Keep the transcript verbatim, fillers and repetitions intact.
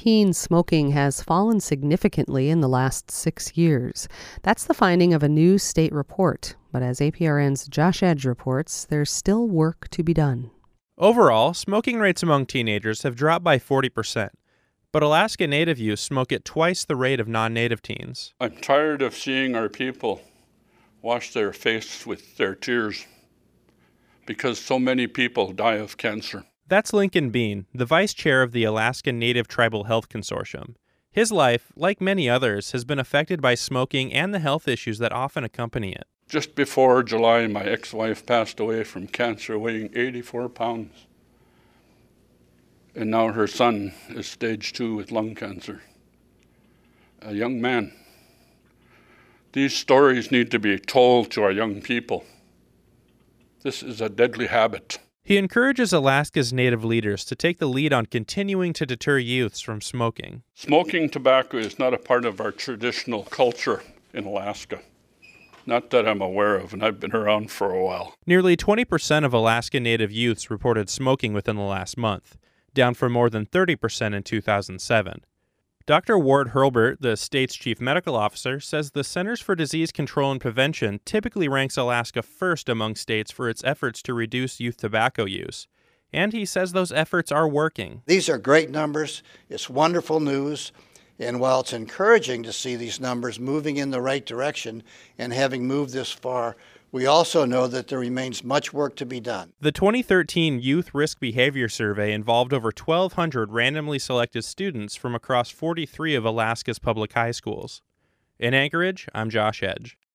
teen smoking has fallen significantly in the last six years. That's the finding of a new state report. But as A P R N's Josh Edge reports, there's still work to be done. Overall, smoking rates among teenagers have dropped by forty percent. But Alaska Native youth smoke at twice the rate of non-Native teens. I'm tired of seeing our people wash their face with their tears because so many people die of cancer. That's Lincoln Bean, the vice chair of the Alaska Native Tribal Health Consortium. His life, like many others, has been affected by smoking and the health issues that often accompany it. Just before July, my ex-wife passed away from cancer, weighing eighty-four pounds. And now her son is stage two with lung cancer. A young man. These stories need to be told to our young people. This is a deadly habit. He encourages Alaska's Native leaders to take the lead on continuing to deter youths from smoking. Smoking tobacco is not a part of our traditional culture in Alaska. Not that I'm aware of, and I've been around for a while. Nearly twenty percent of Alaska Native youths reported smoking within the last month, down from more than thirty percent in two thousand seven. Doctor Ward Hurlbert, the state's chief medical officer, says the Centers for Disease Control and Prevention typically ranks Alaska first among states for its efforts to reduce youth tobacco use. And he says those efforts are working. These are great numbers. It's wonderful news. And while it's encouraging to see these numbers moving in the right direction and having moved this far, we also know that there remains much work to be done. The twenty thirteen Youth Risk Behavior Survey involved over twelve hundred randomly selected students from across forty-three of Alaska's public high schools. In Anchorage, I'm Josh Edge.